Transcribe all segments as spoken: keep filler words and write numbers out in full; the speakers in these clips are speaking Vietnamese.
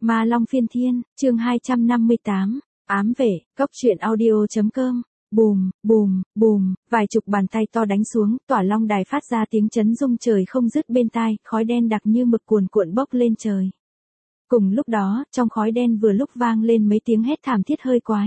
Ma Long Phiên Thiên, chương hai trăm năm mươi tám, ám vệ, cốc truyện audio.com. Bùm, bùm, bùm, vài chục bàn tay to đánh xuống, tỏa long đài phát ra tiếng chấn rung trời không dứt bên tai, khói đen đặc như mực cuồn cuộn bốc lên trời. Cùng lúc đó, trong khói đen vừa lúc vang lên mấy tiếng hét thảm thiết hơi quái.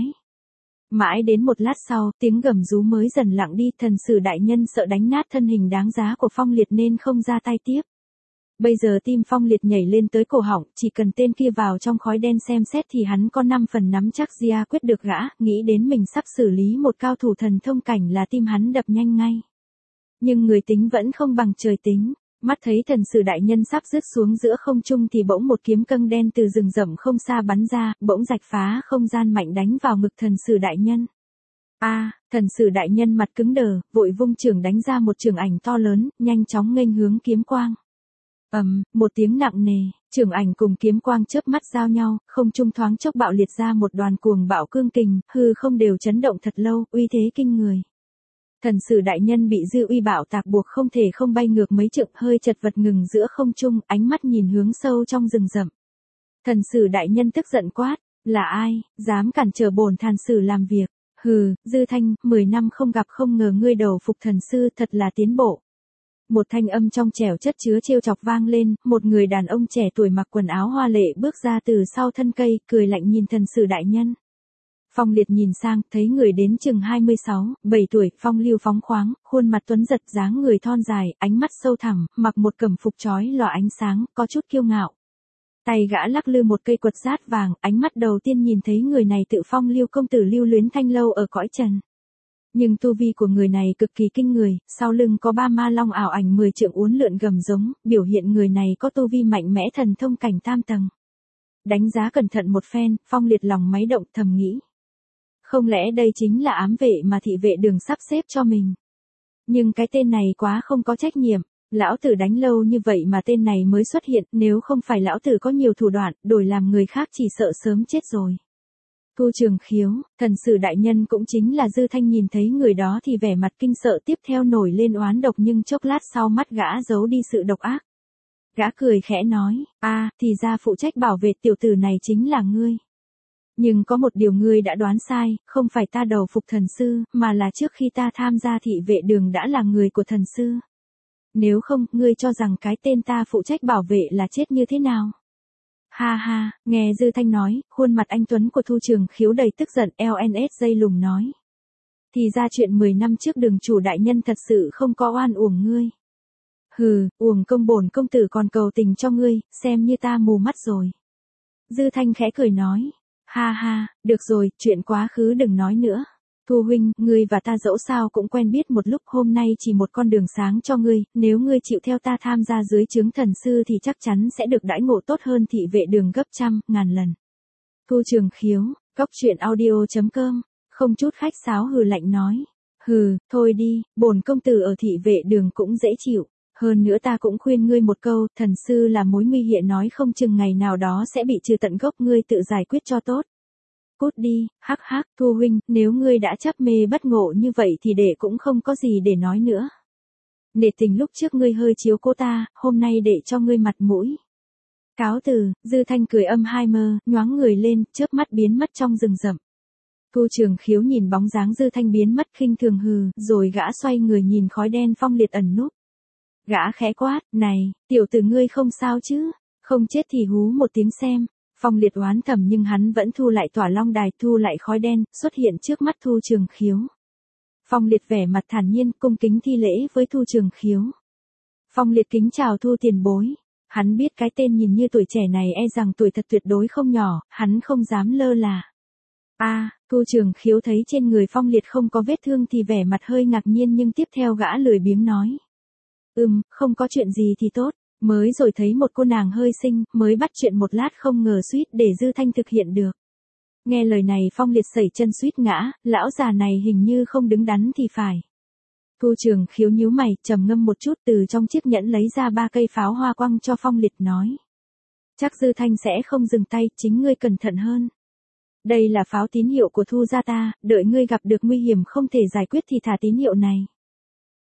Mãi đến một lát sau, tiếng gầm rú mới dần lặng đi, thần sử đại nhân sợ đánh nát thân hình đáng giá của Phong Liệt nên không ra tay tiếp. Bây giờ tim Phong Liệt nhảy lên tới cổ họng, chỉ cần tên kia vào trong khói đen xem xét thì hắn có năm phần nắm chắc Gia quyết được gã, nghĩ đến mình sắp xử lý một cao thủ thần thông cảnh là tim hắn đập nhanh ngay. Nhưng người tính vẫn không bằng trời tính, mắt thấy thần sử đại nhân sắp rớt xuống giữa không trung thì bỗng một kiếm câng đen từ rừng rậm không xa bắn ra, bỗng rạch phá không gian mạnh đánh vào ngực thần sử đại nhân. A, à, thần sử đại nhân mặt cứng đờ, vội vung chưởng đánh ra một chưởng ảnh to lớn, nhanh chóng nghênh hướng kiếm quang. Ầm, um, một tiếng nặng nề, chưởng ảnh cùng kiếm quang chớp mắt giao nhau, không trung thoáng chốc bạo liệt ra một đoàn cuồng bạo cương kình, hư không đều chấn động thật lâu, uy thế kinh người. Thần sử đại nhân bị dư uy bạo tạc buộc không thể không bay ngược mấy trượng, hơi chật vật ngừng giữa không trung, ánh mắt nhìn hướng sâu trong rừng rậm. Thần sử đại nhân tức giận quát, là ai, dám cản trở bổn thần sử làm việc? Hừ, Dư Thanh, mười năm không gặp không ngờ ngươi đầu phục thần sư, thật là tiến bộ. Một thanh âm trong trẻo chất chứa trêu chọc vang lên, một người đàn ông trẻ tuổi mặc quần áo hoa lệ bước ra từ sau thân cây, cười lạnh nhìn thần sử đại nhân. Phong Liệt nhìn sang, thấy người đến chừng hai mươi sáu, bảy tuổi, phong lưu phóng khoáng, khuôn mặt tuấn giật, dáng người thon dài, ánh mắt sâu thẳm, mặc một cẩm phục chói lòa ánh sáng, có chút kiêu ngạo. Tay gã lắc lư một cây quật rát vàng, ánh mắt đầu tiên nhìn thấy người này tự phong lưu công tử lưu luyến thanh lâu ở cõi trần. Nhưng tu vi của người này cực kỳ kinh người, sau lưng có ba ma long ảo ảnh mười trượng uốn lượn gầm giống, biểu hiện người này có tu vi mạnh mẽ thần thông cảnh tam tầng. Đánh giá cẩn thận một phen, Phong Liệt lòng máy động thầm nghĩ. Không lẽ đây chính là ám vệ mà thị vệ đường sắp xếp cho mình? Nhưng cái tên này quá không có trách nhiệm, lão tử đánh lâu như vậy mà tên này mới xuất hiện, nếu không phải lão tử có nhiều thủ đoạn, đổi làm người khác chỉ sợ sớm chết rồi. Thu Trường Khiếu, thần sử đại nhân cũng chính là Dư Thanh nhìn thấy người đó thì vẻ mặt kinh sợ tiếp theo nổi lên oán độc nhưng chốc lát sau mắt gã giấu đi sự độc ác. Gã cười khẽ nói, a, à, thì ra phụ trách bảo vệ tiểu tử này chính là ngươi. Nhưng có một điều ngươi đã đoán sai, không phải ta đầu phục thần sư, mà là trước khi ta tham gia thị vệ đường đã là người của thần sư. Nếu không, ngươi cho rằng cái tên ta phụ trách bảo vệ là chết như thế nào? Ha ha, nghe Dư Thanh nói, khuôn mặt anh tuấn của Thu Trường Khiếu đầy tức giận, lờ en ét dây lùng nói. Thì ra chuyện mười năm trước đường chủ đại nhân thật sự không có oan uổng ngươi. Hừ, uổng công bổn công tử còn cầu tình cho ngươi, xem như ta mù mắt rồi. Dư Thanh khẽ cười nói. Ha ha, được rồi, chuyện quá khứ đừng nói nữa. Thu huynh, ngươi và ta dẫu sao cũng quen biết một lúc, hôm nay chỉ một con đường sáng cho ngươi, nếu ngươi chịu theo ta tham gia dưới trướng thần sư thì chắc chắn sẽ được đãi ngộ tốt hơn thị vệ đường gấp trăm, ngàn lần. Thu Trường Khiếu, cốc truyện audio.com, không chút khách sáo hừ lạnh nói. Hừ, thôi đi, bổn công tử ở thị vệ đường cũng dễ chịu. Hơn nữa ta cũng khuyên ngươi một câu, thần sư là mối nguy hiểm nói không chừng ngày nào đó sẽ bị trừ tận gốc, ngươi tự giải quyết cho tốt. Cút đi, hắc hắc, Thu huynh, nếu ngươi đã chấp mê bất ngộ như vậy thì đệ cũng không có gì để nói nữa. Nể tình lúc trước ngươi hơi chiếu cố ta, hôm nay để cho ngươi mặt mũi. Cáo từ, Dư Thanh cười âm hai mơ, nhoáng người lên, chớp mắt biến mất trong rừng rậm. Thu Trường Khiếu nhìn bóng dáng Dư Thanh biến mất khinh thường hừ, rồi gã xoay người nhìn khói đen Phong Liệt ẩn núp. Gã khẽ quát, này, tiểu tử ngươi không sao chứ, không chết thì hú một tiếng xem. Phong Liệt oán thầm nhưng hắn vẫn thu lại tỏa long đài, thu lại khói đen, xuất hiện trước mắt Thu Trường Khiếu. Phong Liệt vẻ mặt thản nhiên, cung kính thi lễ với Thu Trường Khiếu. Phong Liệt kính chào Thu tiền bối. Hắn biết cái tên nhìn như tuổi trẻ này e rằng tuổi thật tuyệt đối không nhỏ, hắn không dám lơ là. A, à, Thu Trường Khiếu thấy trên người Phong Liệt không có vết thương thì vẻ mặt hơi ngạc nhiên nhưng tiếp theo gã lười biếng nói. Ừm, không có chuyện gì thì tốt. Mới rồi thấy một cô nàng hơi xinh, mới bắt chuyện một lát không ngờ suýt để Dư Thanh thực hiện được. Nghe lời này Phong Liệt sẩy chân suýt ngã, lão già này hình như không đứng đắn thì phải. Thu Trường Khiếu nhíu mày, trầm ngâm một chút từ trong chiếc nhẫn lấy ra ba cây pháo hoa quăng cho Phong Liệt nói. Chắc Dư Thanh sẽ không dừng tay, chính ngươi cẩn thận hơn. Đây là pháo tín hiệu của Thu gia ta, đợi ngươi gặp được nguy hiểm không thể giải quyết thì thả tín hiệu này.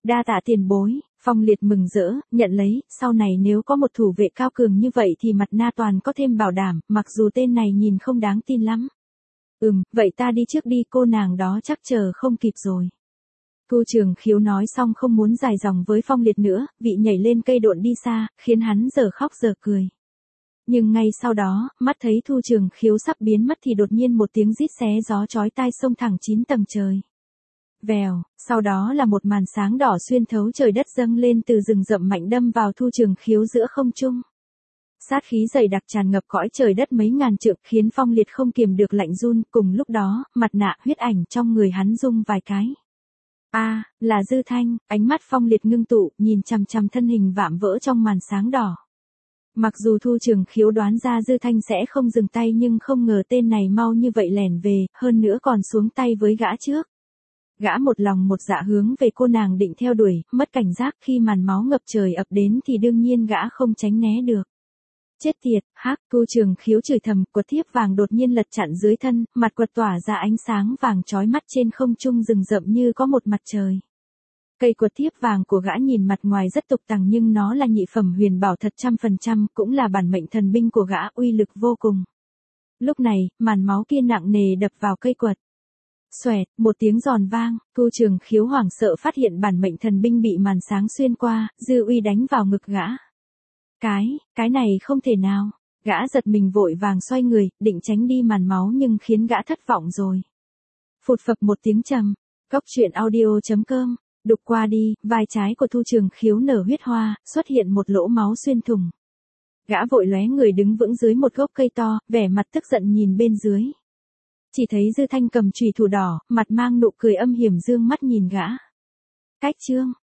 Đa tạ tiền bối, Phong Liệt mừng rỡ, nhận lấy, sau này nếu có một thủ vệ cao cường như vậy thì mặt Na toàn có thêm bảo đảm, mặc dù tên này nhìn không đáng tin lắm. Ừm, vậy ta đi trước đi, cô nàng đó chắc chờ không kịp rồi. Thu Trường Khiếu nói xong không muốn dài dòng với Phong Liệt nữa, vị nhảy lên cây độn đi xa, khiến hắn giờ khóc giờ cười. Nhưng ngay sau đó, mắt thấy Thu Trường Khiếu sắp biến mất thì đột nhiên một tiếng rít xé gió chói tai xông thẳng chín tầng trời. Vèo, sau đó là một màn sáng đỏ xuyên thấu trời đất dâng lên từ rừng rậm mạnh đâm vào Thu Trường Khiếu giữa không trung. Sát khí dày đặc tràn ngập cõi trời đất mấy ngàn trượng khiến Phong Liệt không kiềm được lạnh run, cùng lúc đó, mặt nạ huyết ảnh trong người hắn rung vài cái. A, à, là Dư Thanh, ánh mắt Phong Liệt ngưng tụ, nhìn chằm chằm thân hình vạm vỡ trong màn sáng đỏ. Mặc dù Thu Trường Khiếu đoán ra Dư Thanh sẽ không dừng tay nhưng không ngờ tên này mau như vậy lẻn về, hơn nữa còn xuống tay với gã trước. Gã một lòng một dạ hướng về cô nàng định theo đuổi, mất cảnh giác khi màn máu ngập trời ập đến thì đương nhiên gã không tránh né được. Chết tiệt, hắc, Thu Trường Khiếu chửi thầm, quật thiếp vàng đột nhiên lật chặn dưới thân, mặt quật tỏa ra ánh sáng vàng chói mắt trên không trung rừng rậm như có một mặt trời. Cây quật thiếp vàng của gã nhìn mặt ngoài rất tục tằng nhưng nó là nhị phẩm huyền bảo thật trăm phần trăm, cũng là bản mệnh thần binh của gã, uy lực vô cùng. Lúc này, màn máu kia nặng nề đập vào cây quật. Xoẹt, một tiếng giòn vang, Thu Trường Khiếu hoảng sợ phát hiện bản mệnh thần binh bị màn sáng xuyên qua, dư uy đánh vào ngực gã. Cái, cái này không thể nào. Gã giật mình vội vàng xoay người, định tránh đi màn máu nhưng khiến gã thất vọng rồi. Phụt phập một tiếng trầm, Cốc truyện audio chấm com, đục qua đi, vai trái của Thu Trường Khiếu nở huyết hoa, xuất hiện một lỗ máu xuyên thủng. Gã vội lóe người đứng vững dưới một gốc cây to, vẻ mặt tức giận nhìn bên dưới. Chỉ thấy Dư Thanh cầm chùy thủ đỏ, mặt mang nụ cười âm hiểm dương mắt nhìn gã. Cách chương,